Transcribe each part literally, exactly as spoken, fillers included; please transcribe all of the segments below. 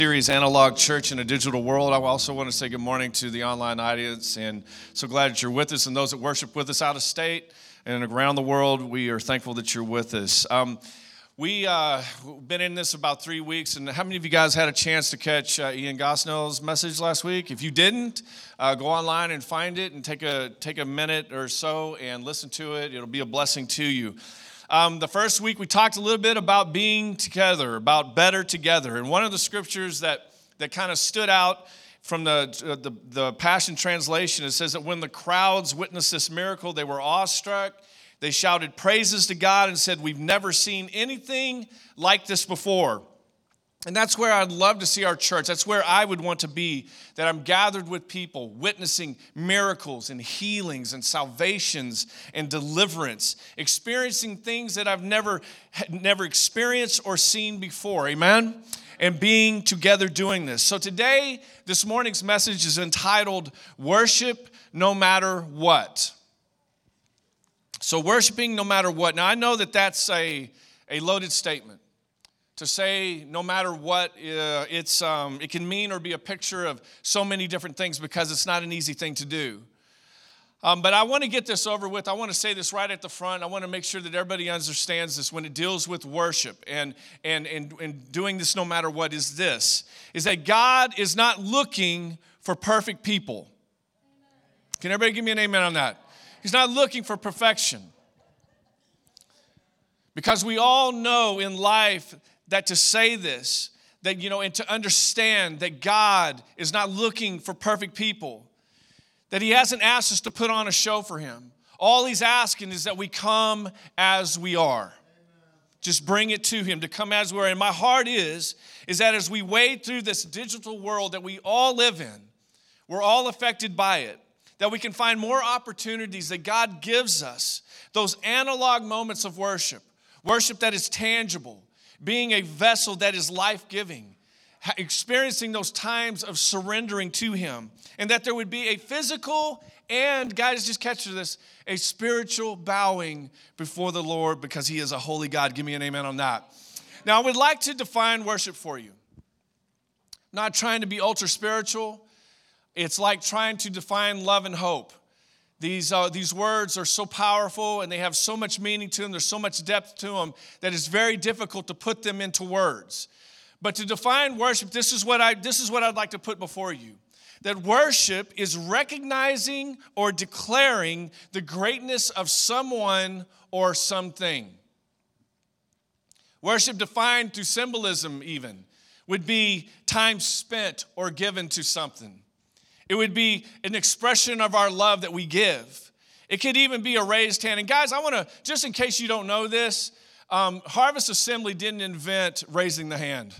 Series Analog Church in a Digital World. I also want to say good morning to the online audience, and so glad that you're with us, and those that worship with us out of state and around the world. We are thankful that you're with us. Um, we uh, been in this about three weeks, and how many of you guys had a chance to catch uh, Ian Gosnell's message last week? If you didn't, uh, go online and find it, and take a take a minute or so and listen to it. It'll be a blessing to you. Um, the first week we talked a little bit about being together, about better together. And one of the scriptures that, that kind of stood out from the, uh, the, the Passion Translation, it says that when the crowds witnessed this miracle, they were awestruck. They shouted praises to God and said, "We've never seen anything like this before." And that's where I'd love to see our church. That's where I would want to be, that I'm gathered with people, witnessing miracles and healings and salvations and deliverance, experiencing things that I've never, never experienced or seen before, amen? And being together doing this. So today, this morning's message is entitled, Worship No Matter What. So worshiping no matter what. Now I know that that's a, a loaded statement. To say no matter what, uh, it's um, it can mean or be a picture of so many different things because it's not an easy thing to do. Um, but I want to get this over with. I want to say this right at the front. I want to make sure that everybody understands this when it deals with worship and, and, and, and doing this no matter what is this, is that God is not looking for perfect people. Can everybody give me an amen on that? He's not looking for perfection. Because we all know in life that to say this, that, you know, and to understand that God is not looking for perfect people, that he hasn't asked us to put on a show for him. All he's asking is that we come as we are. Amen. Just bring it to him, to come as we are. And my heart is, is that as we wade through this digital world that we all live in, we're all affected by it, that we can find more opportunities that God gives us, those analog moments of worship, worship that is tangible, being a vessel that is life-giving, experiencing those times of surrendering to him, and that there would be a physical and, guys, just catch this, a spiritual bowing before the Lord because he is a holy God. Give me an amen on that. Now, I would like to define worship for you. Not trying to be ultra-spiritual. It's like trying to define love and hope. These, uh, these words are so powerful and they have so much meaning to them. There's so much depth to them that it's very difficult to put them into words. But to define worship, this is what I, this is what I'd like to put before you. That worship is recognizing or declaring the greatness of someone or something. Worship defined through symbolism even would be time spent or given to something. It would be an expression of our love that we give. It could even be a raised hand. And guys, I want to, just in case you don't know this, um, Harvest Assembly didn't invent raising the hand.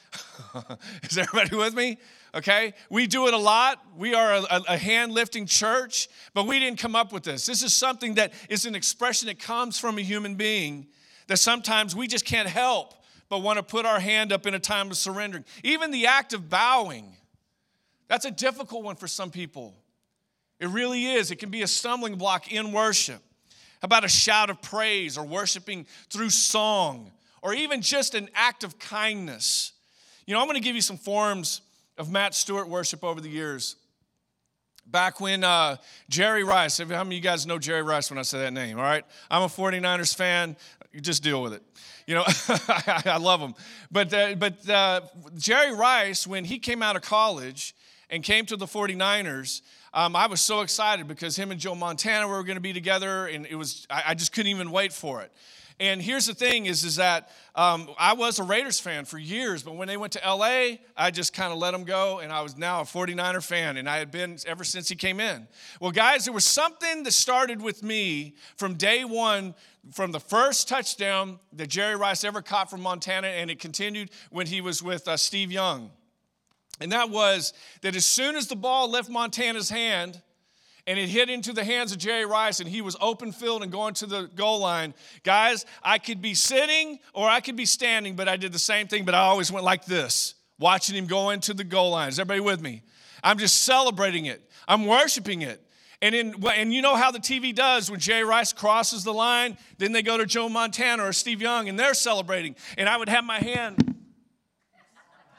Is everybody with me? Okay? We do it a lot. We are a, a hand-lifting church, but we didn't come up with this. This is something that is an expression that comes from a human being that sometimes we just can't help but want to put our hand up in a time of surrendering. Even the act of bowing. That's a difficult one for some people. It really is. It can be a stumbling block in worship. How about a shout of praise or worshiping through song or even just an act of kindness? You know, I'm going to give you some forms of Matt Stewart worship over the years. Back when uh, Jerry Rice, how many of you guys know Jerry Rice when I say that name, all right? I'm a forty-niners fan. You just deal with it. You know, I love him. But, uh, but uh, Jerry Rice, when he came out of college and came to the forty-niners, um, I was so excited because him and Joe Montana were going to be together, and it was I, I just couldn't even wait for it. And here's the thing is, is that um, I was a Raiders fan for years, but when they went to L A, I just kind of let them go, and I was now a forty-niner fan, and I had been ever since he came in. Well, guys, there was something that started with me from day one, from the first touchdown that Jerry Rice ever caught from Montana, and it continued when he was with uh, Steve Young. And that was that as soon as the ball left Montana's hand and it hit into the hands of Jerry Rice and he was open field and going to the goal line, guys, I could be sitting or I could be standing, but I did the same thing, but I always went like this, watching him go into the goal line. Is everybody with me? I'm just celebrating it. I'm worshiping it. And in, and you know how the T V does when Jerry Rice crosses the line, then they go to Joe Montana or Steve Young and they're celebrating. And I would have my hand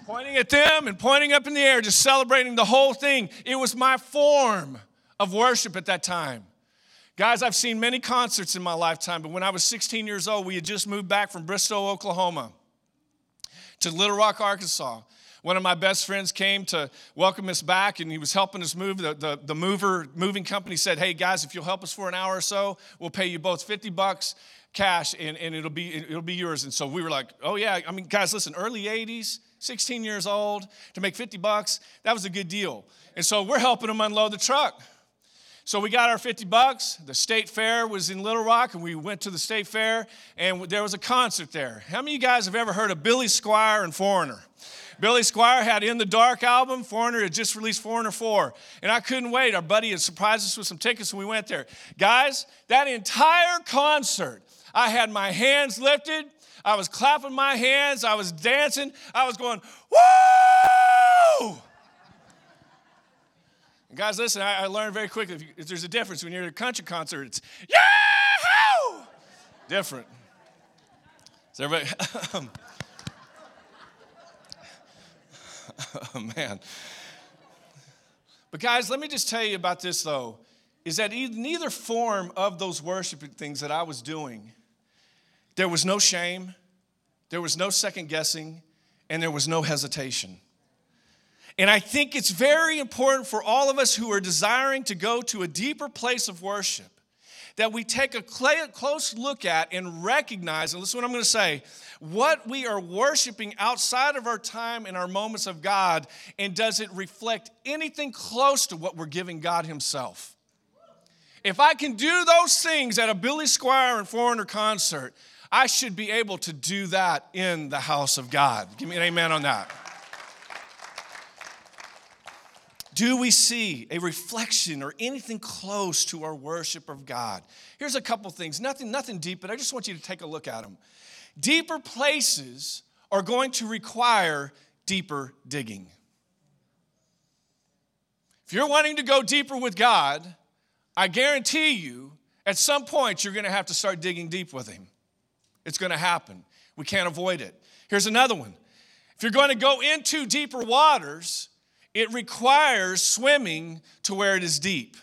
pointing at them and pointing up in the air, just celebrating the whole thing. It was my form of worship at that time. Guys, I've seen many concerts in my lifetime, but when I was sixteen years old, we had just moved back from Bristow, Oklahoma to Little Rock, Arkansas. One of my best friends came to welcome us back, and he was helping us move. The, the, the mover moving company said, hey, guys, if you'll help us for an hour or so, we'll pay you both fifty bucks cash, and, and it'll be it'll be yours. And so we were like, oh, yeah. I mean, guys, listen, early eighties, sixteen years old, to make fifty bucks, that was a good deal. And so we're helping them unload the truck. So we got our fifty bucks. The state fair was in Little Rock, and we went to the state fair, and there was a concert there. How many of you guys have ever heard of Billy Squier and Foreigner? Billy Squier had In the Dark album. Foreigner had just released Foreigner four. And I couldn't wait. Our buddy had surprised us with some tickets, and we went there. Guys, that entire concert, I had my hands lifted. I was clapping my hands. I was dancing. I was going, woo! And guys, listen, I, I learned very quickly, if, you, if there's a difference when you're at a country concert, it's yahoo! Different. Is everybody... Oh, man. But guys, let me just tell you about this, though, is that in neither form of those worshiping things that I was doing, there was no shame, there was no second guessing, and there was no hesitation. And I think it's very important for all of us who are desiring to go to a deeper place of worship that we take a close look at and recognize, and listen to what I'm going to say, what we are worshiping outside of our time and our moments of God, and does it reflect anything close to what we're giving God himself? If I can do those things at a Billy Squier and Foreigner concert, I should be able to do that in the house of God. Give me an amen on that. Do we see a reflection or anything close to our worship of God? Here's a couple things. Nothing, nothing deep, but I just want you to take a look at them. Deeper places are going to require deeper digging. If you're wanting to go deeper with God, I guarantee you, at some point, you're going to have to start digging deep with him. It's going to happen. We can't avoid it. Here's another one. If you're going to go into deeper waters, it requires swimming to where it is deep.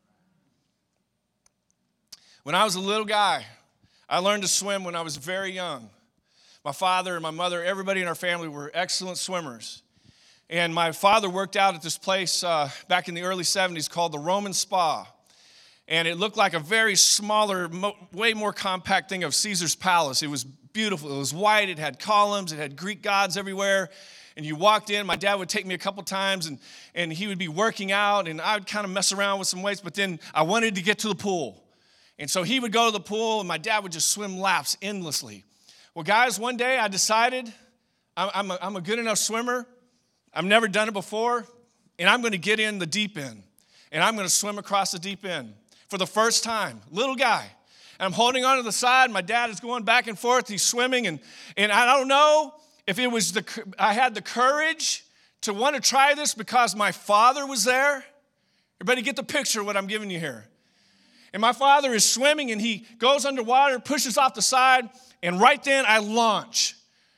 When I was a little guy, I learned to swim when I was very young. My father and my mother, everybody in our family were excellent swimmers. And my father worked out at this place uh, back in the early seventies called the Roman Spa. And it looked like a very smaller, mo- way more compact thing of Caesar's Palace. It was beautiful. It was white. It had columns. It had Greek gods everywhere. And you walked in, my dad would take me a couple times, and, and he would be working out, and I would kind of mess around with some weights, but then I wanted to get to the pool. And so he would go to the pool, and my dad would just swim laps endlessly. Well, guys, one day I decided I'm, I'm, a, I'm a good enough swimmer. I've never done it before, and I'm going to get in the deep end, and I'm going to swim across the deep end for the first time. Little guy. And I'm holding on to the side. My dad is going back and forth. He's swimming, and, and I don't know if it was the, I had the courage to want to try this because my father was there. Everybody get the picture of what I'm giving you here. And my father is swimming, and he goes underwater, pushes off the side, and right then I launch.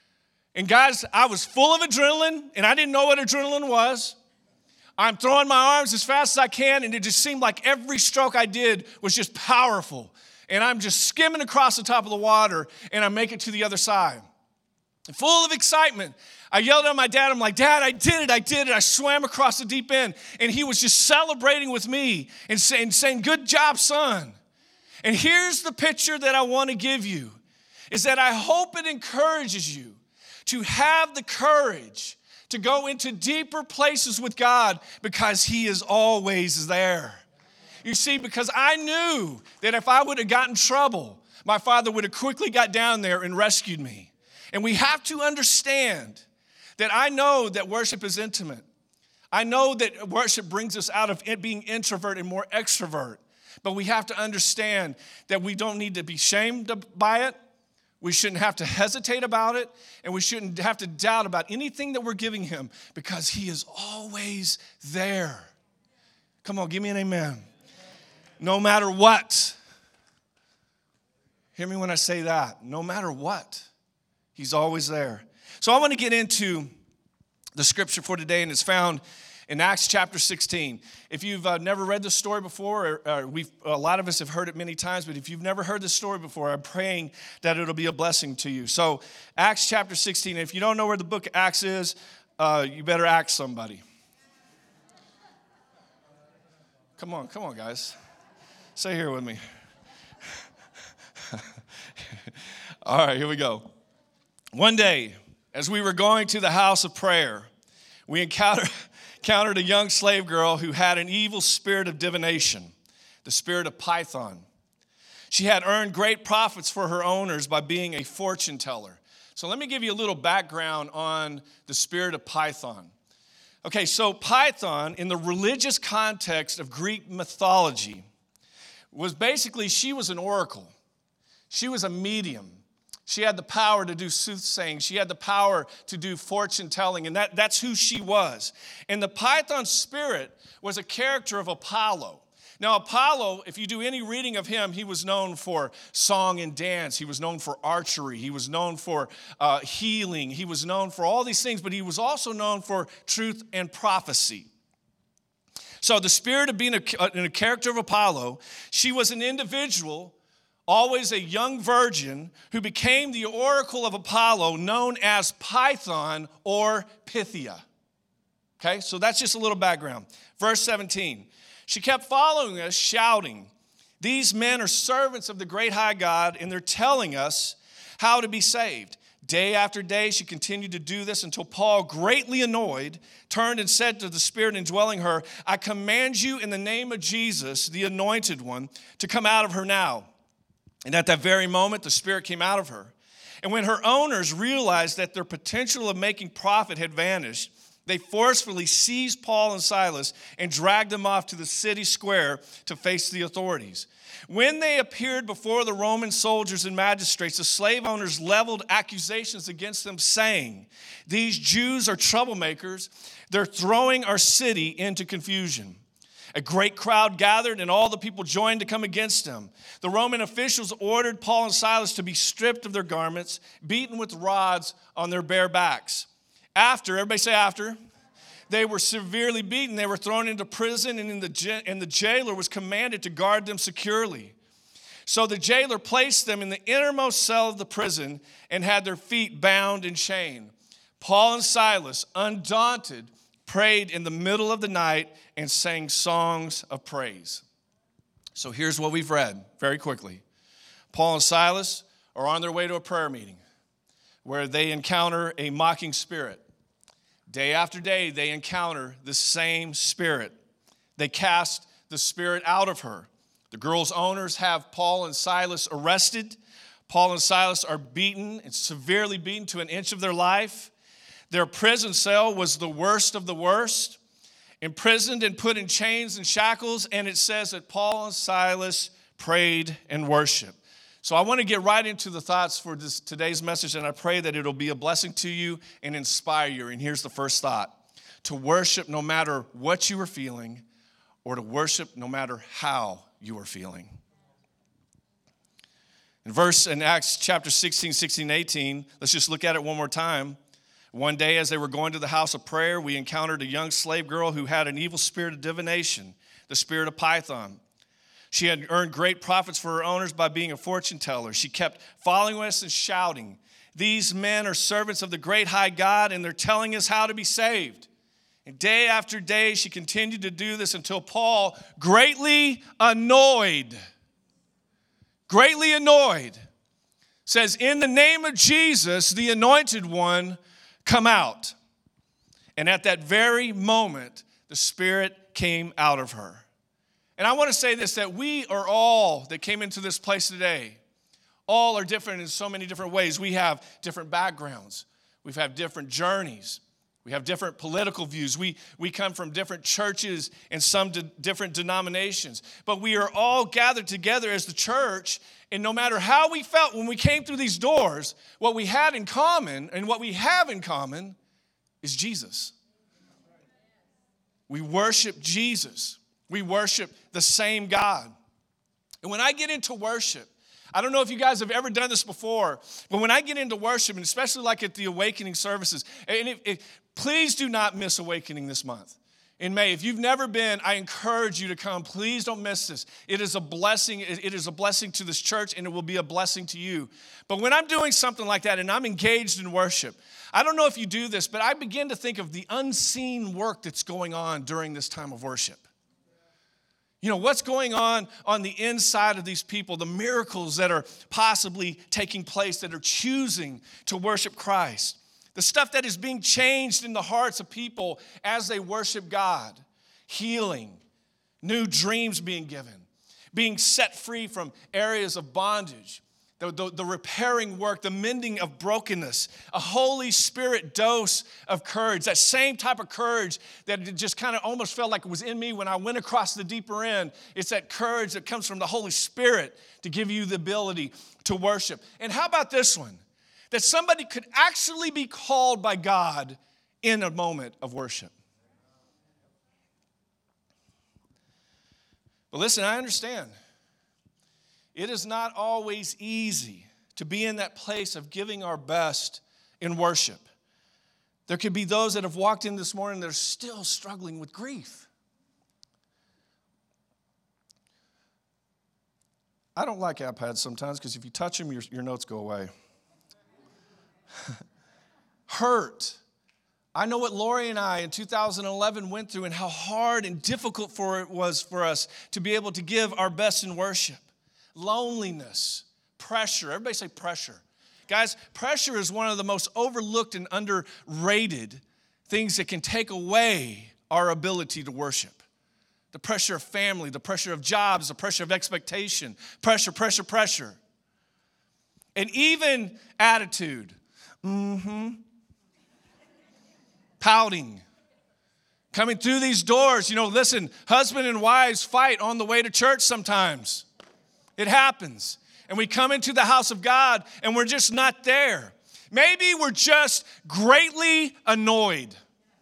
And guys, I was full of adrenaline, and I didn't know what adrenaline was. I'm throwing my arms as fast as I can, and it just seemed like every stroke I did was just powerful. And I'm just skimming across the top of the water, and I make it to the other side. Full of excitement, I yelled at my dad. I'm like, Dad, I did it, I did it. I swam across the deep end. And he was just celebrating with me and saying, saying, good job, son. And here's the picture that I want to give you, is that I hope it encourages you to have the courage to go into deeper places with God because he is always there. You see, because I knew that if I would have gotten in trouble, my father would have quickly got down there and rescued me. And we have to understand that I know that worship is intimate. I know that worship brings us out of being introvert and more extrovert. But we have to understand that we don't need to be shamed by it. We shouldn't have to hesitate about it. And we shouldn't have to doubt about anything that we're giving him because he is always there. Come on, give me an amen. No matter what. Hear me when I say that. No matter what. He's always there. So I want to get into the scripture for today, and it's found in Acts chapter sixteen. If you've uh, never read this story before, or, or we've, a lot of us have heard it many times, but if you've never heard this story before, I'm praying that it'll be a blessing to you. So Acts chapter sixteen, if you don't know where the book of Acts is, uh, you better ask somebody. Come on, come on, guys. Say here with me. All right, here we go. One day, as we were going to the house of prayer, we encountered, encountered a young slave girl who had an evil spirit of divination, the spirit of Python. She had earned great profits for her owners by being a fortune teller. So let me give you a little background on the spirit of Python. Okay, so Python, in the religious context of Greek mythology, was basically, she was an oracle. She was a medium. She had the power to do soothsaying. She had the power to do fortune telling, and that, that's who she was. And the Python spirit was a character of Apollo. Now, Apollo, if you do any reading of him, he was known for song and dance. He was known for archery. He was known for uh, healing. He was known for all these things, but he was also known for truth and prophecy. So the spirit of being a, a, a character of Apollo, she was an individual, always a young virgin, who became the oracle of Apollo, known as Python or Pythia. Okay, so that's just a little background. Verse seventeen. She kept following us, shouting, "These men are servants of the great high God, and they're telling us how to be saved." Day after day, she continued to do this until Paul, greatly annoyed, turned and said to the spirit indwelling her, "I command you in the name of Jesus, the anointed one, to come out of her now." And at that very moment, the spirit came out of her. And when her owners realized that their potential of making profit had vanished, they forcefully seized Paul and Silas and dragged them off to the city square to face the authorities. When they appeared before the Roman soldiers and magistrates, the slave owners leveled accusations against them, saying, "These Jews are troublemakers. They're throwing our city into confusion." A great crowd gathered, and all the people joined to come against them. The Roman officials ordered Paul and Silas to be stripped of their garments, beaten with rods on their bare backs. After, everybody say after, they were severely beaten. They were thrown into prison, and, in the, and the jailer was commanded to guard them securely. So the jailer placed them in the innermost cell of the prison and had their feet bound in chain. Paul and Silas, undaunted, prayed in the middle of the night and sang songs of praise. So here's what we've read very quickly. Paul and Silas are on their way to a prayer meeting where they encounter a mocking spirit. Day after day, they encounter the same spirit. They cast the spirit out of her. The girl's owners have Paul and Silas arrested. Paul and Silas are beaten and severely beaten to an inch of their life. Their prison cell was the worst of the worst, imprisoned and put in chains and shackles, and it says that Paul and Silas prayed and worshiped. So I want to get right into the thoughts for this, today's message, and I pray that it'll be a blessing to you and inspire you. And here's the first thought: to worship no matter what you are feeling, or to worship no matter how you are feeling. In verse in Acts chapter sixteen, sixteen, eighteen, let's just look at it one more time. One day as they were going to the house of prayer, we encountered a young slave girl who had an evil spirit of divination, the spirit of Python. She had earned great profits for her owners by being a fortune teller. She kept following us and shouting, "These men are servants of the great high God, and they're telling us how to be saved." And day after day, she continued to do this until Paul, greatly annoyed, greatly annoyed, says, "In the name of Jesus, the anointed one, come out." And at that very moment, the spirit came out of her. And I want to say this, that we are all that came into this place today, all are different in so many different ways. We have different backgrounds. We've had different journeys. We have different political views. We, we come from different churches and some de- different denominations. But we are all gathered together as the church, and no matter how we felt when we came through these doors, what we had in common and what we have in common is Jesus. We worship Jesus. We worship the same God. And when I get into worship, I don't know if you guys have ever done this before, but when I get into worship, and especially like at the awakening services, and if, if please do not miss Awakening this month. In May, if you've never been, I encourage you to come. Please don't miss this. It is a blessing. It is a blessing to this church, and it will be a blessing to you. But when I'm doing something like that and I'm engaged in worship, I don't know if you do this, but I begin to think of the unseen work that's going on during this time of worship. You know, what's going on on the inside of these people, the miracles that are possibly taking place, that are choosing to worship Christ. The stuff that is being changed in the hearts of people as they worship God. Healing, new dreams being given, being set free from areas of bondage, the, the, the repairing work, the mending of brokenness, a Holy Spirit dose of courage, that same type of courage that it just kind of almost felt like it was in me when I went across the deeper end. It's that courage that comes from the Holy Spirit to give you the ability to worship. And how about this one? That somebody could actually be called by God in a moment of worship. But listen, I understand. It is not always easy to be in that place of giving our best in worship. There could be those that have walked in this morning that are still struggling with grief. I don't like iPads sometimes because if you touch them, your, your notes go away. Hurt. I know what Lori and I in two thousand eleven went through and how hard and difficult for it was for us to be able to give our best in worship. Loneliness, pressure. Everybody say pressure. Guys, pressure is one of the most overlooked and underrated things that can take away our ability to worship. The pressure of family, the pressure of jobs, the pressure of expectation, pressure, pressure, pressure. And even attitude. Mm-hmm. Pouting. Coming through these doors. You know, listen, husband and wives fight on the way to church sometimes. It happens. And we come into the house of God and we're just not there. Maybe we're just greatly annoyed.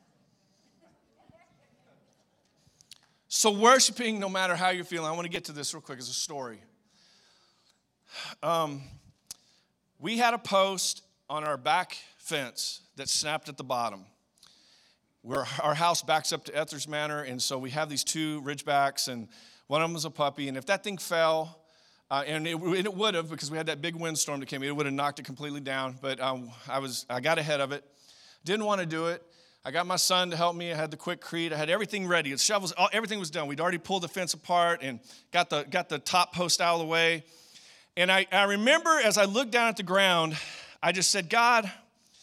So worshiping, no matter how you're feeling, I want to get to this real quick as a story. Um, we had a post on our back fence that snapped at the bottom. We're, our house backs up to Ethers Manor, and so we have these two ridgebacks, and one of them was a puppy, and if that thing fell, uh, and it, it would have, because we had that big windstorm that came, it would have knocked it completely down, but um, I was I got ahead of it. Didn't want to do it. I got my son to help me. I had the Quikrete. I had everything ready. The shovels, all, everything was done. We'd already pulled the fence apart and got the got the top post out of the way. And I, I remember as I looked down at the ground, I just said, God,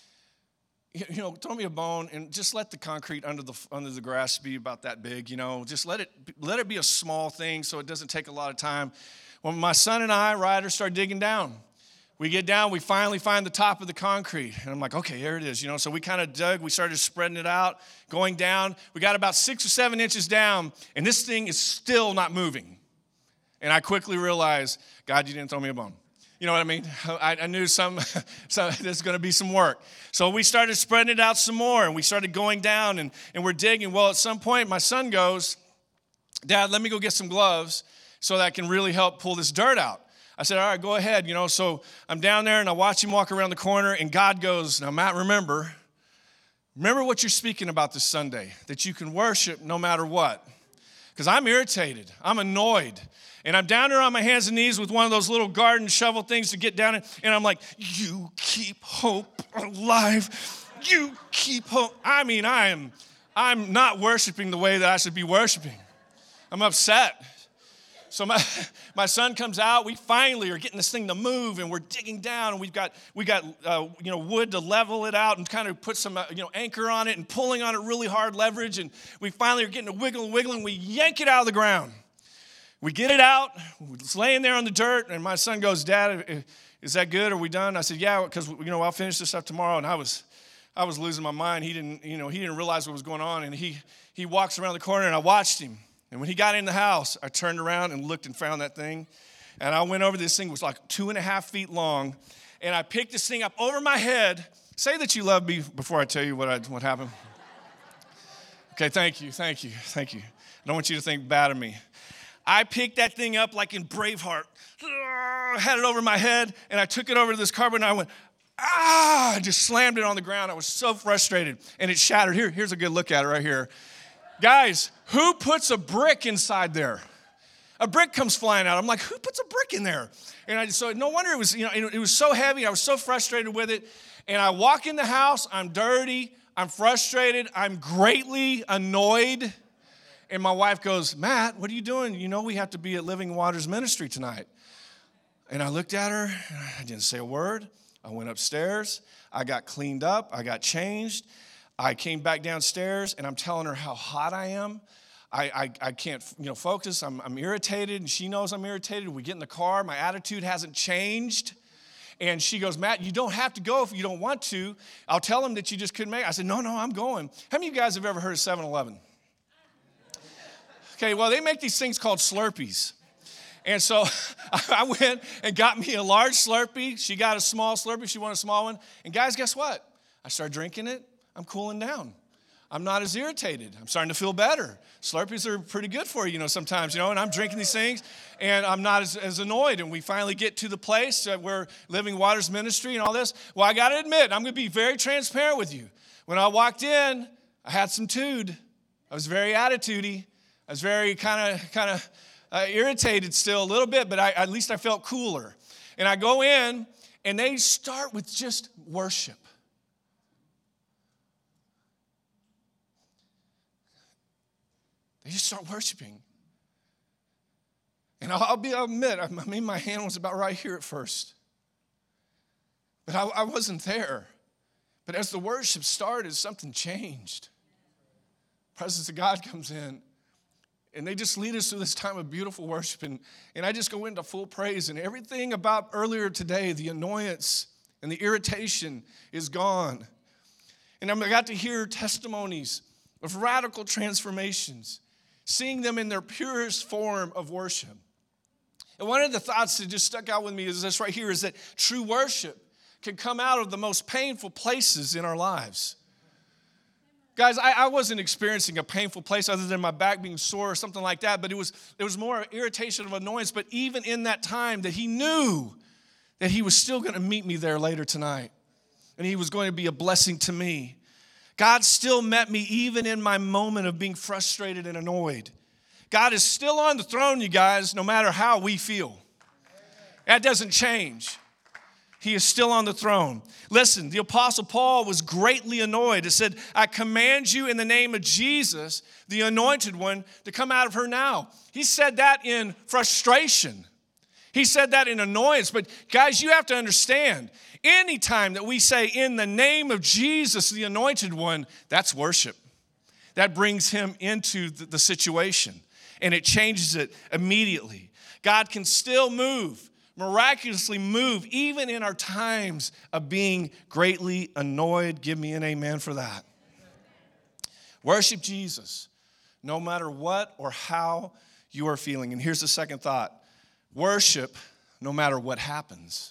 you know, throw me a bone and just let the concrete under the under the grass be about that big, you know. Just let it let it be a small thing so it doesn't take a lot of time. When my son and I, Ryder, start digging down, we get down, we finally find the top of the concrete. And I'm like, okay, here it is, you know. So we kind of dug, we started spreading it out, going down. We got about six or seven inches down, and this thing is still not moving. And I quickly realized, God, you didn't throw me a bone. You know what I mean? I, I knew some, some there's going to be some work. So we started spreading it out some more, and we started going down, and, and we're digging. Well, at some point, my son goes, Dad, let me go get some gloves so that I can really help pull this dirt out. I said, all right, go ahead. You know, so I'm down there, and I watch him walk around the corner, and God goes, now, Matt, remember, remember what you're speaking about this Sunday, that you can worship no matter what. Because I'm irritated. I'm annoyed. And I'm down there on my hands and knees with one of those little garden shovel things to get down in. And I'm like, you keep hope alive. You keep hope. I mean, I am, I'm not worshiping the way that I should be worshiping. I'm upset. So my, my son comes out. We finally are getting this thing to move, and we're digging down, and we've got we got uh, you know wood to level it out and kind of put some uh, you know anchor on it and pulling on it really hard leverage, and we finally are getting to wiggle and wiggle, and we yank it out of the ground. We get it out. It's laying there on the dirt, and my son goes, Dad, is that good? Are we done? I said, yeah, because you know I'll finish this up tomorrow. And I was I was losing my mind. He didn't you know he didn't realize what was going on, and he he walks around the corner, and I watched him. And when he got in the house, I turned around and looked and found that thing. And I went over, this thing was like two and a half feet long. And I picked this thing up over my head. Say that you love me before I tell you what I, what happened. Okay, thank you, thank you, thank you. I don't want you to think bad of me. I picked that thing up like in Braveheart. I had it over my head, and I took it over to this carpet, and I went, ah, I just slammed it on the ground. I was so frustrated, and it shattered. Here, here's a good look at it right here. Guys, who puts a brick inside there? A brick comes flying out. I'm like, who puts a brick in there? And I so no wonder it was, you know, it, it was so heavy. I was so frustrated with it. And I walk in the house. I'm dirty. I'm frustrated. I'm greatly annoyed. And my wife goes, Matt, what are you doing? You know we have to be at Living Waters Ministry tonight. And I looked at her. And I didn't say a word. I went upstairs. I got cleaned up. I got changed. I came back downstairs, and I'm telling her how hot I am. I, I, I can't, you know, focus. I'm, I'm irritated, and she knows I'm irritated. We get in the car. My attitude hasn't changed. And she goes, Matt, you don't have to go if you don't want to. I'll tell them that you just couldn't make it. I said, no, no, I'm going. How many of you guys have ever heard of seven eleven? Okay, well, they make these things called Slurpees. And so I went and got me a large Slurpee. She got a small Slurpee. She wanted a small one. And guys, guess what? I started drinking it. I'm cooling down. I'm not as irritated. I'm starting to feel better. Slurpees are pretty good for you, you know, sometimes, you know, and I'm drinking these things, and I'm not as, as annoyed. And we finally get to the place that we're Living Waters Ministry and all this. Well, I got to admit, I'm going to be very transparent with you. When I walked in, I had some tude. I was very attitude-y. I was very kind of kind of uh, irritated still a little bit, but I, at least I felt cooler. And I go in, and they start with just worship. They just start worshiping. And I'll, I'll be, I'll admit, I mean, my hand was about right here at first. But I, I wasn't there. But as the worship started, something changed. The presence of God comes in. And they just lead us through this time of beautiful worship. And, and I just go into full praise. And everything about earlier today, the annoyance and the irritation is gone. And I got to hear testimonies of radical transformations, seeing them in their purest form of worship. And one of the thoughts that just stuck out with me is this right here, is that true worship can come out of the most painful places in our lives. Guys, I, I wasn't experiencing a painful place other than my back being sore or something like that, but it was, it was more irritation of annoyance. But even in that time that he knew that he was still going to meet me there later tonight, and he was going to be a blessing to me. God still met me even in my moment of being frustrated and annoyed. God is still on the throne, you guys, no matter how we feel. That doesn't change. He is still on the throne. Listen, the Apostle Paul was greatly annoyed. It said, I command you in the name of Jesus, the anointed one, to come out of her now. He said that in frustration. He said that in annoyance. But guys, you have to understand, anytime that we say in the name of Jesus, the anointed one, that's worship. That brings him into the, the situation, and it changes it immediately. God can still move, miraculously move, even in our times of being greatly annoyed. Give me an amen for that. Worship Jesus, no matter what or how you are feeling. And here's the second thought. Worship no matter what happens.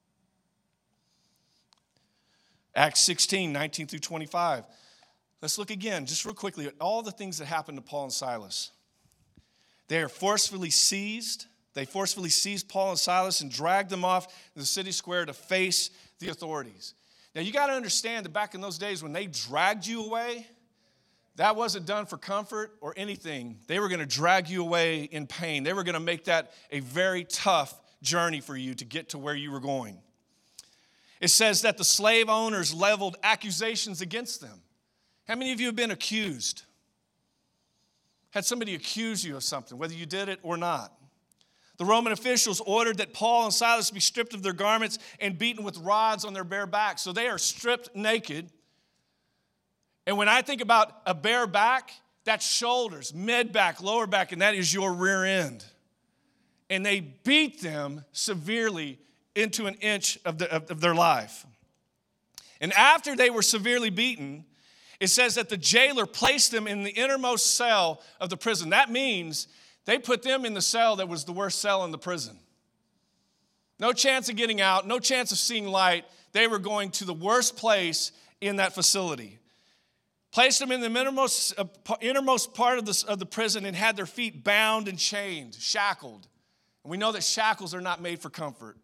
Acts sixteen, nineteen through twenty-five. Let's look again, just real quickly, at all the things that happened to Paul and Silas. They are forcefully seized. They forcefully seized Paul and Silas and dragged them off the city square to face the authorities. Now, you got to understand that back in those days when they dragged you away, that wasn't done for comfort or anything. They were going to drag you away in pain. They were going to make that a very tough journey for you to get to where you were going. It says that the slave owners leveled accusations against them. How many of you have been accused? Had somebody accuse you of something, whether you did it or not? The Roman officials ordered that Paul and Silas be stripped of their garments and beaten with rods on their bare backs. So they are stripped naked. And when I think about a bare back, that's shoulders, mid back, lower back, and that is your rear end. And they beat them severely into an inch of, the, of, of their life. And after they were severely beaten, it says that the jailer placed them in the innermost cell of the prison. That means they put them in the cell that was the worst cell in the prison. No chance of getting out, no chance of seeing light. They were going to the worst place in that facility. Placed them in the innermost, uh, innermost part of the, of the prison and had their feet bound and chained, shackled. And we know that shackles are not made for comfort.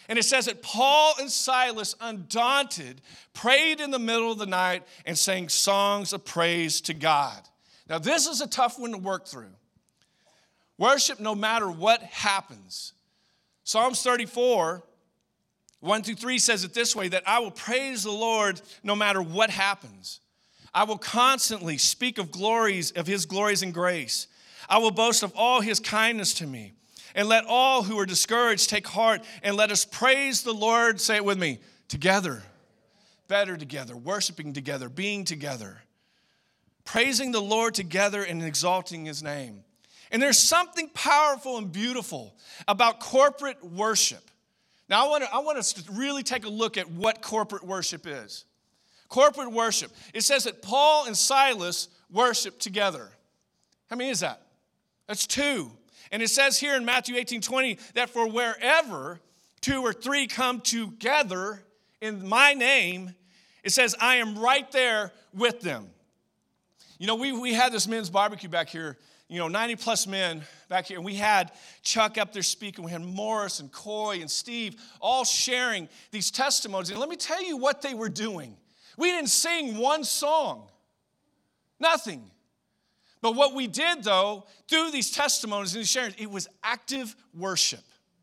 And it says that Paul and Silas, undaunted, prayed in the middle of the night and sang songs of praise to God. Now, this is a tough one to work through. Worship no matter what happens. Psalms thirty-four, one through three says it this way, that I will praise the Lord no matter what happens. I will constantly speak of glories, of his glories and grace. I will boast of all his kindness to me. And let all who are discouraged take heart, and let us praise the Lord, say it with me, together. Better together, worshiping together, being together. Praising the Lord together and exalting his name. And there's something powerful and beautiful about corporate worship. Now, I want, to, I want us to really take a look at what corporate worship is. Corporate worship. It says that Paul and Silas worshiped together. How many is that? That's two. And it says here in Matthew eighteen twenty that for wherever two or three come together in my name, it says I am right there with them. You know, we, we had this men's barbecue back here, you know, ninety plus men back here. And we had Chuck up there speaking. We had Morris and Coy and Steve all sharing these testimonies. And let me tell you what they were doing. We didn't sing one song. Nothing. But what we did, though, through these testimonies and these sharing, it was active worship.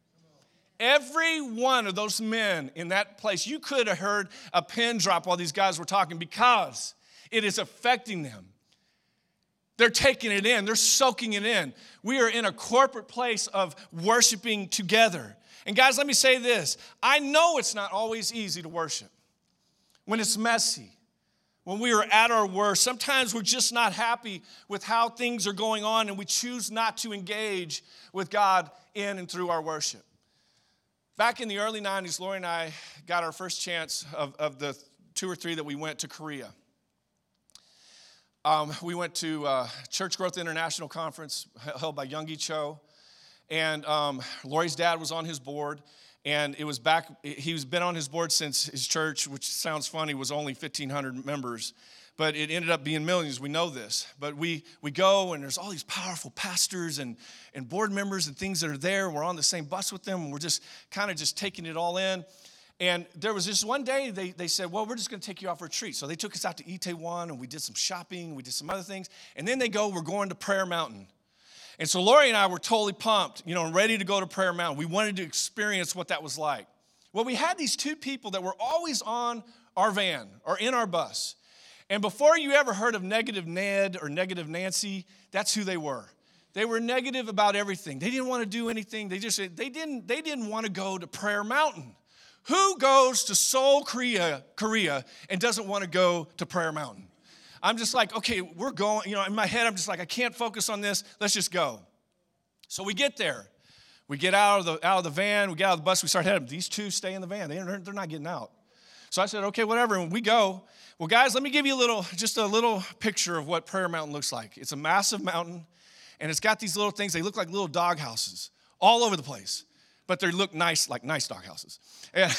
Every one of those men in that place, you could have heard a pin drop while these guys were talking because it is affecting them. They're taking it in. They're soaking it in. We are in a corporate place of worshiping together. And guys, let me say this. I know it's not always easy to worship. When it's messy. When we are at our worst, sometimes we're just not happy with how things are going on and we choose not to engage with God in and through our worship. Back in the early nineties, Lori and I got our first chance of, of the two or three that we went to Korea. Um, we went to uh, Church Growth International Conference held by Youngie Cho, and um, Lori's dad was on his board. And it was back, he's been on his board since his church, which sounds funny, was only fifteen hundred members. But it ended up being millions, we know this. But we we go, and there's all these powerful pastors and, and board members and things that are there. We're on the same bus with them, and we're just kind of just taking it all in. And there was this one day, they, they said, well, we're just going to take you off a retreat. So they took us out to Itaewon, and we did some shopping, we did some other things. And then they go, we're going to Prayer Mountain. And so Lori and I were totally pumped, you know, and ready to go to Prayer Mountain. We wanted to experience what that was like. Well, we had these two people that were always on our van or in our bus. And before you ever heard of Negative Ned or Negative Nancy, that's who they were. They were negative about everything. They didn't want to do anything. They just they didn't they didn't want to go to Prayer Mountain. Who goes to Seoul, Korea, Korea and doesn't want to go to Prayer Mountain? I'm just like, okay, we're going, you know, in my head, I'm just like, I can't focus on this. Let's just go. So we get there. We get out of the out of the van. We get out of the bus. We start heading. These two stay in the van. They, they're not getting out. So I said, okay, whatever. And we go. Well, guys, let me give you a little, just a little picture of what Prayer Mountain looks like. It's a massive mountain, and it's got these little things. They look like little dog houses all over the place. But they look nice, like nice dog houses. And,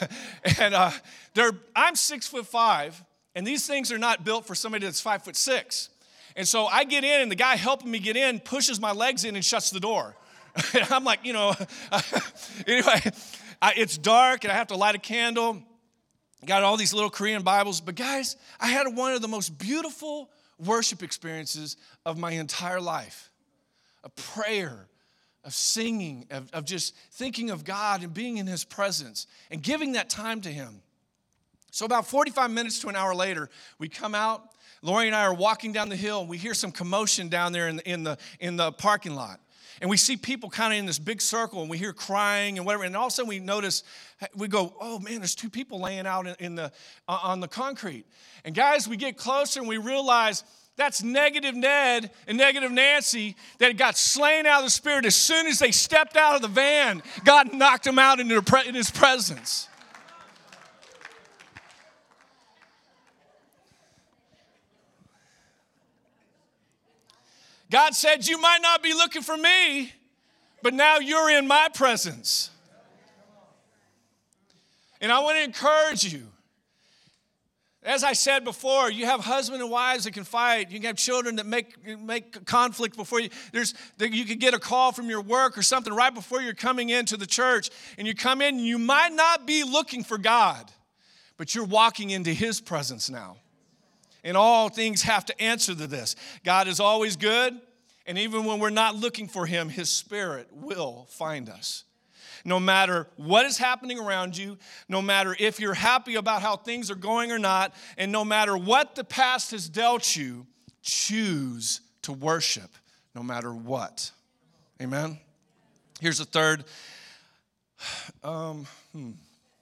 and uh, they're, I'm six foot five. And these things are not built for somebody that's five foot six. And so I get in, and the guy helping me get in pushes my legs in and shuts the door. And I'm like, you know, anyway, I, it's dark, and I have to light a candle. Got all these little Korean Bibles. But guys, I had one of the most beautiful worship experiences of my entire life. A prayer, of singing, of, of just thinking of God and being in his presence and giving that time to him. So about forty-five minutes to an hour later, we come out. Lori and I are walking down the hill, and we hear some commotion down there in the, in the, in the parking lot. And we see people kind of in this big circle, and we hear crying and whatever. And all of a sudden we notice, we go, oh, man, there's two people laying out in, in the, uh, on the concrete. And guys, we get closer, and we realize that's Negative Ned and Negative Nancy that got slain out of the Spirit as soon as they stepped out of the van. God knocked them out into the, in his presence. God said, you might not be looking for me, but now you're in my presence. And I want to encourage you As I said before, you have husband and wives that can fight. You can have children that make, make conflict before you. There's, you could get a call from your work or something right before you're coming into the church. And you come in and you might not be looking for God, but you're walking into his presence now. And all things have to answer to this. God is always good. And even when we're not looking for him, his Spirit will find us. No matter what is happening around you, no matter if you're happy about how things are going or not, and no matter what the past has dealt you, choose to worship no matter what. Amen? Here's a third. Um, hmm.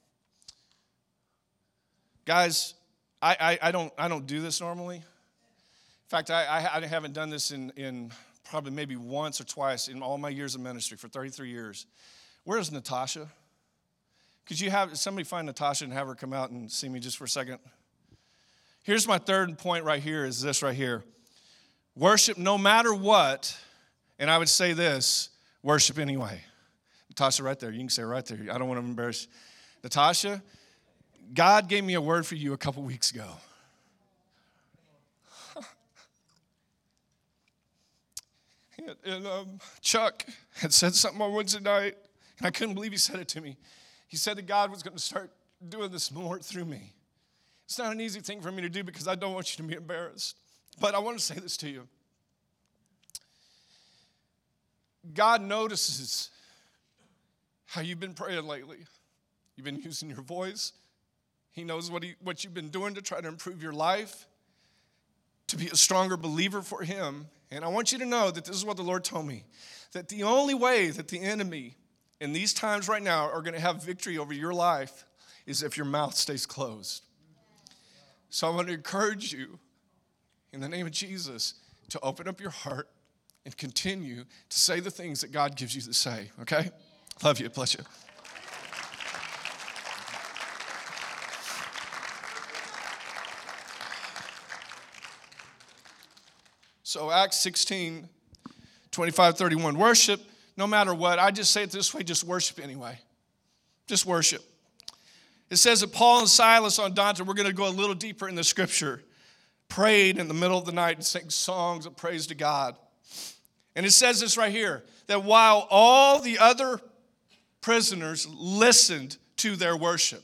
Guys, I, I, I, don't, I don't do this normally. In fact, I, I, I haven't done this in, in probably maybe once or twice in all my years of ministry for thirty-three years. Where's Natasha? Could you have somebody find Natasha and have her come out and see me just for a second? Here's my third point right here is this right here. Worship no matter what, and I would say this, worship anyway. Natasha right there. You can say it right there. I don't want to embarrass you. Natasha, God gave me a word for you a couple weeks ago. and and um, Chuck had said something on Wednesday night. And I couldn't believe he said it to me. He said that God was going to start doing this more through me. It's not an easy thing for me to do because I don't want you to be embarrassed. But I want to say this to you. God notices how you've been praying lately. You've been using your voice. He knows what, he, what you've been doing to try to improve your life, to be a stronger believer for him. And I want you to know that this is what the Lord told me, that the only way that the enemy in these times right now are going to have victory over your life is if your mouth stays closed. So I want to encourage you in the name of Jesus to open up your heart and continue to say the things that God gives you to say, okay? Love you. Bless you. So Acts sixteen, twenty-five, thirty-one, worship. No matter what, I just say it this way, just worship anyway. Just worship. It says that Paul and Silas on Dante, we're going to go a little deeper in the scripture, prayed in the middle of the night and sang songs of praise to God. And it says this right here, that while all the other prisoners listened to their worship.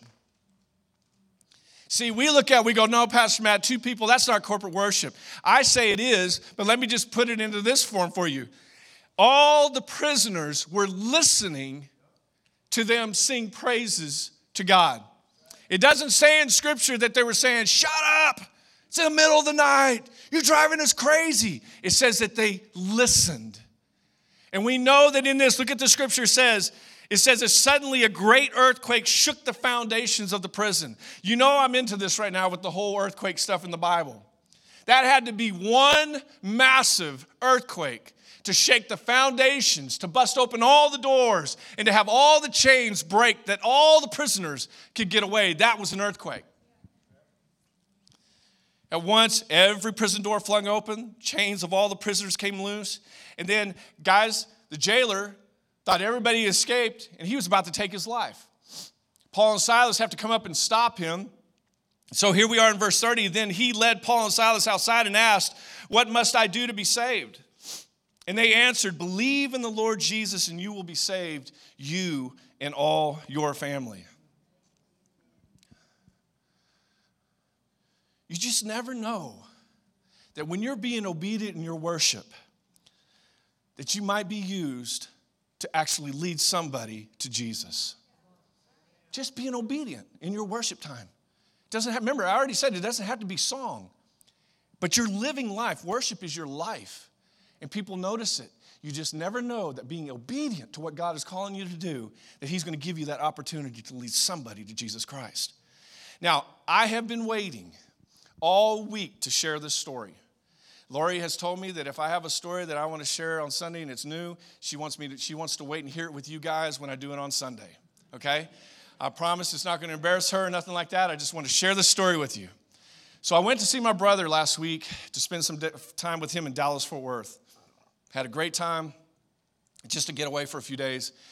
See, we look at, we go, no, Pastor Matt, two people, that's not corporate worship. I say it is, but let me just put it into this form for you. All the prisoners were listening to them sing praises to God. It doesn't say in Scripture that they were saying, shut up, it's in the middle of the night, you're driving us crazy. It says that they listened. And we know that in this, look at the Scripture says, it says that suddenly a great earthquake shook the foundations of the prison. You know I'm into this right now with the whole earthquake stuff in the Bible. That had to be one massive earthquake to shake the foundations, to bust open all the doors, and to have all the chains break, that all the prisoners could get away. That was an earthquake. At once, every prison door flung open, chains of all the prisoners came loose. And then, guys, the jailer thought everybody escaped, and he was about to take his life. Paul and Silas have to come up and stop him. So here we are in verse thirty. Then he led Paul and Silas outside and asked, what must I do to be saved? And they answered, believe in the Lord Jesus and you will be saved, you and all your family. You just never know that when you're being obedient in your worship, that you might be used to actually lead somebody to Jesus. Just being obedient in your worship time. Doesn't have, remember, I already said it doesn't have to be song, but you're living life. Worship is your life. And people notice it. You just never know that being obedient to what God is calling you to do, that he's going to give you that opportunity to lead somebody to Jesus Christ. Now, I have been waiting all week to share this story. Lori has told me that if I have a story that I want to share on Sunday and it's new, she wants me to, she wants to wait and hear it with you guys when I do it on Sunday, okay? I promise it's not going to embarrass her or nothing like that. I just want to share this story with you. So I went to see my brother last week to spend some time with him in Dallas, Fort Worth. Had a great time just to get away for a few days.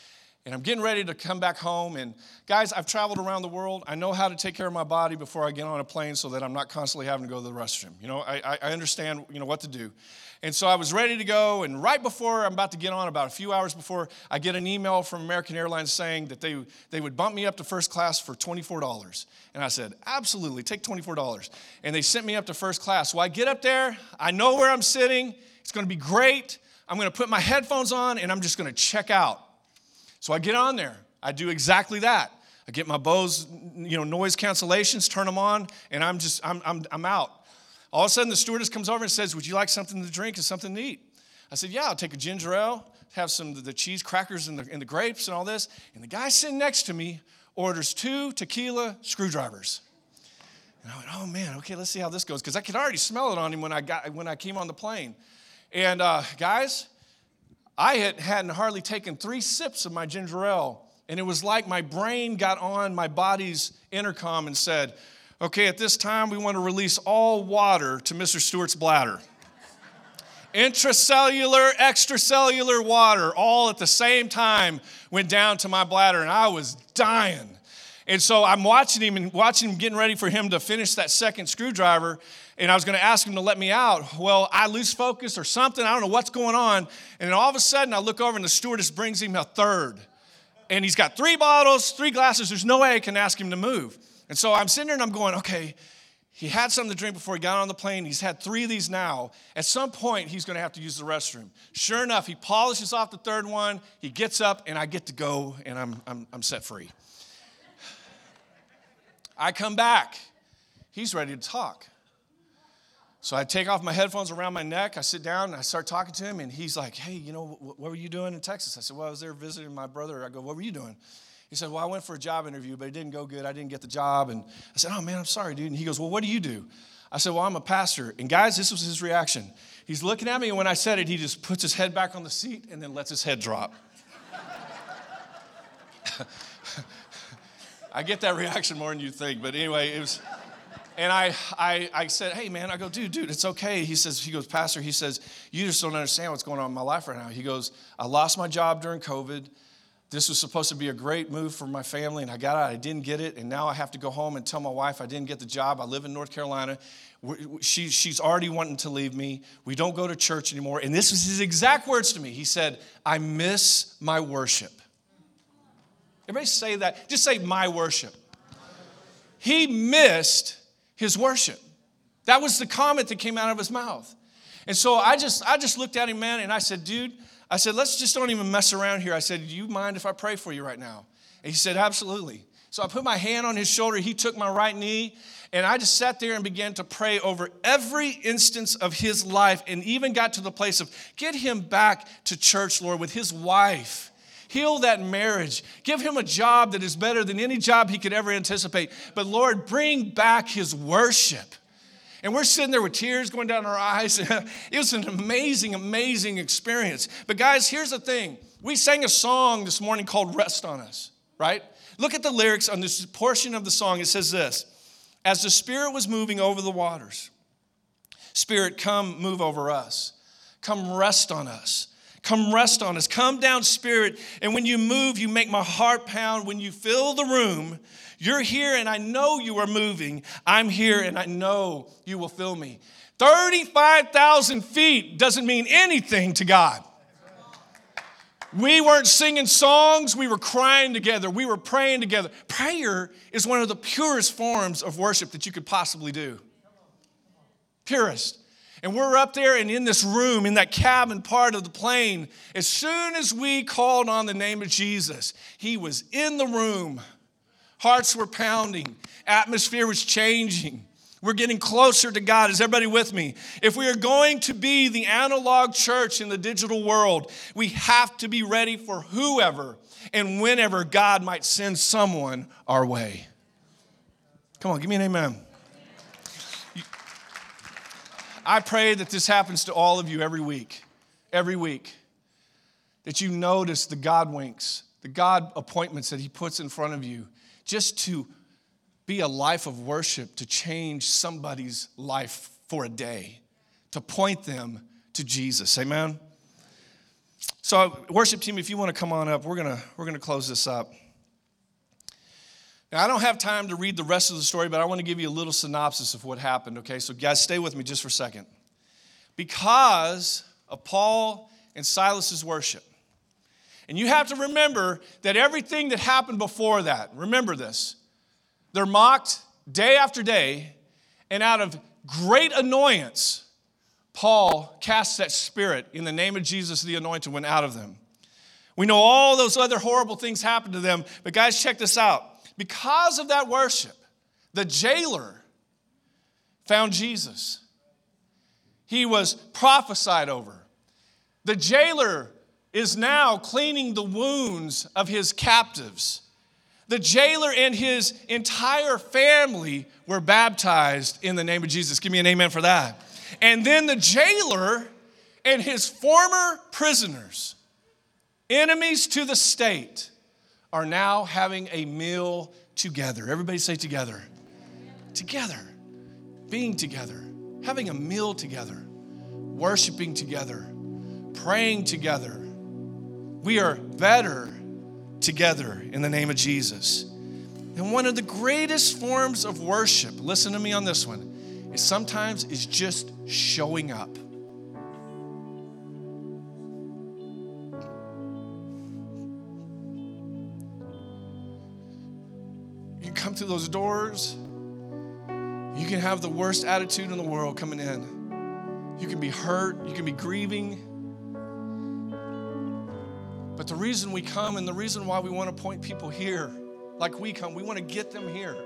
And I'm getting ready to come back home. And guys, I've traveled around the world. I know how to take care of my body before I get on a plane so that I'm not constantly having to go to the restroom. You know, I, I understand, you know, what to do. And so I was ready to go. And right before I'm about to get on, about a few hours before, I get an email from American Airlines saying that they, they would bump me up to first class for twenty-four dollars. And I said, absolutely, take twenty-four dollars. And they sent me up to first class. So I get up there. I know where I'm sitting. It's going to be great. I'm going to put my headphones on, and I'm just going to check out. So I get on there. I do exactly that. I get my Bose, you know, noise cancellations, turn them on, and I'm just, I'm, I'm, I'm out. All of a sudden, the stewardess comes over and says, would you like something to drink and something to eat? I said, yeah, I'll take a ginger ale, have some of the cheese crackers and the, and the grapes and all this. And the guy sitting next to me orders two tequila screwdrivers. And I went, oh, man, okay, let's see how this goes. Because I could already smell it on him when I got when I came on the plane. And, uh, guys, I had, hadn't hardly taken three sips of my ginger ale, and it was like my brain got on my body's intercom and said, okay, at this time, we want to release all water to Mister Stewart's bladder. Intracellular, extracellular water, all at the same time went down to my bladder, and I was dying. And so I'm watching him and watching him, getting ready for him to finish that second screwdriver. And I was going to ask him to let me out. Well, I lose focus or something. I don't know what's going on. And then all of a sudden, I look over and the stewardess brings him a third. And he's got three bottles, three glasses. There's no way I can ask him to move. And so I'm sitting there and I'm going, okay, he had something to drink before he got on the plane. He's had three of these now. At some point, he's going to have to use the restroom. Sure enough, he polishes off the third one. He gets up, and I get to go, and I'm, I'm, I'm set free. I come back. He's ready to talk. So I take off my headphones around my neck. I sit down, and I start talking to him, and he's like, hey, you know, what were you doing in Texas? I said, well, I was there visiting my brother. I go, what were you doing? He said, well, I went for a job interview, but it didn't go good. I didn't get the job. And I said, oh, man, I'm sorry, dude. And he goes, well, what do you do? I said, well, I'm a pastor. And guys, this was his reaction. He's looking at me, and when I said it, he just puts his head back on the seat and then lets his head drop. I get that reaction more than you think. But anyway, it was... And I, I, I said, hey, man, I go, dude, dude, it's okay. He says, he goes, Pastor, he says, you just don't understand what's going on in my life right now. He goes, I lost my job during COVID. This was supposed to be a great move for my family, and I got out. I didn't get it, and now I have to go home and tell my wife I didn't get the job. I live in North Carolina. She, she's already wanting to leave me. We don't go to church anymore. And this was his exact words to me. He said, I miss my worship. Everybody say that. Just say my worship. He missed his worship. That was the comment that came out of his mouth. And so I just I just looked at him, man, and I said, dude, I said, let's just don't even mess around here. I said, do you mind if I pray for you right now? And he said, absolutely. So I put my hand on his shoulder. He took my right knee, and I just sat there and began to pray over every instance of his life, and even got to the place of get him back to church, Lord, with his wife. Heal that marriage. Give him a job that is better than any job he could ever anticipate. But Lord, bring back his worship. And we're sitting there with tears going down our eyes. It was an amazing, amazing experience. But guys, here's the thing. We sang a song this morning called Rest on Us, right? Look at the lyrics on this portion of the song. It says this, as the Spirit was moving over the waters, Spirit, come move over us. Come rest on us. Come rest on us. Come down, Spirit. And when you move, you make my heart pound. When you fill the room, you're here and I know you are moving. I'm here and I know you will fill me. thirty-five thousand feet doesn't mean anything to God. We weren't singing songs. We were crying together. We were praying together. Prayer is one of the purest forms of worship that you could possibly do. Purest. And we're up there and in this room, in that cabin part of the plane, as soon as we called on the name of Jesus, he was in the room. Hearts were pounding. Atmosphere was changing. We're getting closer to God. Is everybody with me? If we are going to be the analog church in the digital world, we have to be ready for whoever and whenever God might send someone our way. Come on, give me an amen. I pray that this happens to all of you every week, every week, that you notice the God winks, the God appointments that he puts in front of you, just to be a life of worship, to change somebody's life for a day, to point them to Jesus. Amen? So worship team, if you want to come on up, we're gonna we're gonna close this up. Now I don't have time to read the rest of the story, but I want to give you a little synopsis of what happened. Okay, so guys, stay with me just for a second. Because of Paul and Silas's worship, and you have to remember that everything that happened before that, remember this, they're mocked day after day, and out of great annoyance, Paul cast that spirit in the name of Jesus, the Anointed, went out of them. We know all those other horrible things happened to them, but guys, check this out. Because of that worship, the jailer found Jesus. He was prophesied over. The jailer is now cleaning the wounds of his captives. The jailer and his entire family were baptized in the name of Jesus. Give me an amen for that. And then the jailer and his former prisoners, enemies to the state, are now having a meal together. Everybody say together. Together. Being together. Having a meal together. Worshiping together. Praying together. We are better together in the name of Jesus. And one of the greatest forms of worship, listen to me on this one, is sometimes is just showing up. You can come through those doors. You can have the worst attitude in the world coming in. You can be hurt. You can be grieving. But the reason we come and the reason why we want to point people here, like we come, we want to get them here.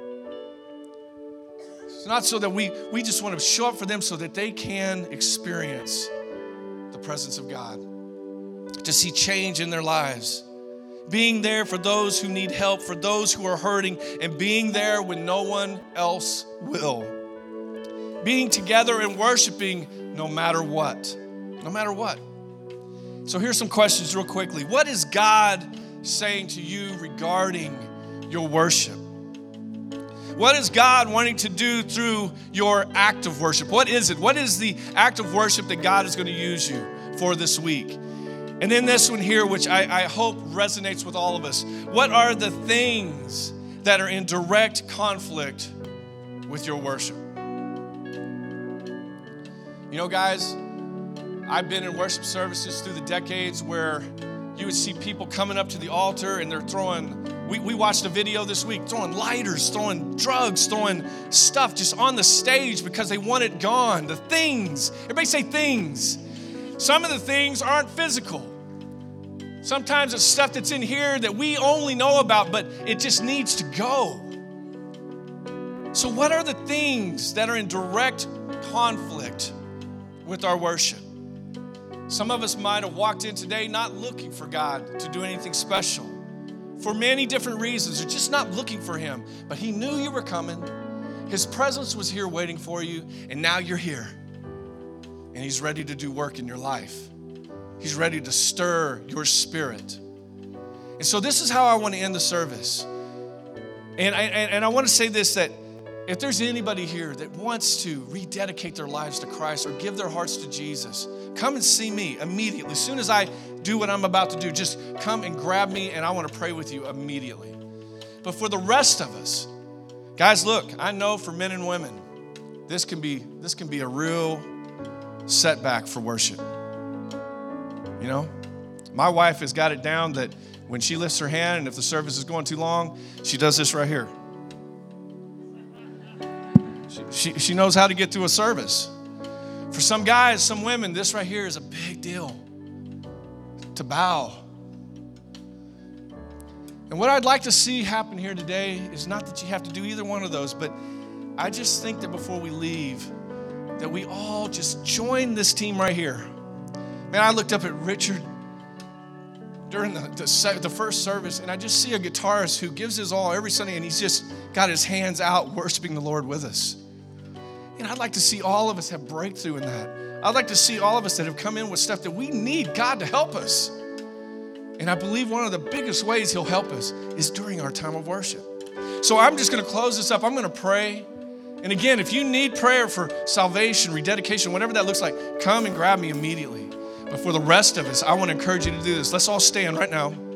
It's not so that we, we just want to show up for them so that they can experience the presence of God, to see change in their lives, being there for those who need help, for those who are hurting, and being there when no one else will. Being together and worshiping no matter what, no matter what. So here's some questions real quickly. What is God saying to you regarding your worship? What is God wanting to do through your act of worship? What is it? What is the act of worship that God is going to use you for this week? And then this one here, which I, I hope resonates with all of us. What are the things that are in direct conflict with your worship? You know, guys, I've been in worship services through the decades where you would see people coming up to the altar and they're throwing, we, we watched a video this week, throwing lighters, throwing drugs, throwing stuff just on the stage because they want it gone. The things, everybody say things. Some of the things aren't physical. Sometimes it's stuff that's in here that we only know about, but it just needs to go. So what are the things that are in direct conflict with our worship? Some of us might have walked in today not looking for God to do anything special for many different reasons, or just not looking for Him. But He knew you were coming. His presence was here waiting for you, and now you're here. And He's ready to do work in your life. He's ready to stir your spirit. And so this is how I want to end the service. And I, and I want to say this, that if there's anybody here that wants to rededicate their lives to Christ or give their hearts to Jesus, come and see me immediately. As soon as I do what I'm about to do, just come and grab me, and I want to pray with you immediately. But for the rest of us, guys, look, I know for men and women, this can be this can be a real setback for worship. You know, my wife has got it down that when she lifts her hand, and if the service is going too long, she does this right here. She, she knows how to get through a service. For some guys, some women, this right here is a big deal. To bow. And what I'd like to see happen here today is not that you have to do either one of those, but I just think that before we leave, that we all just join this team right here. Man, I looked up at Richard during the, the, the first service, and I just see a guitarist who gives his all every Sunday, and he's just got his hands out worshiping the Lord with us. And I'd like to see all of us have breakthrough in that. I'd like to see all of us that have come in with stuff that we need God to help us. And I believe one of the biggest ways He'll help us is during our time of worship. So I'm just going to close this up. I'm going to pray. And again, if you need prayer for salvation, rededication, whatever that looks like, come and grab me immediately. But for the rest of us, I want to encourage you to do this. Let's all stand right now.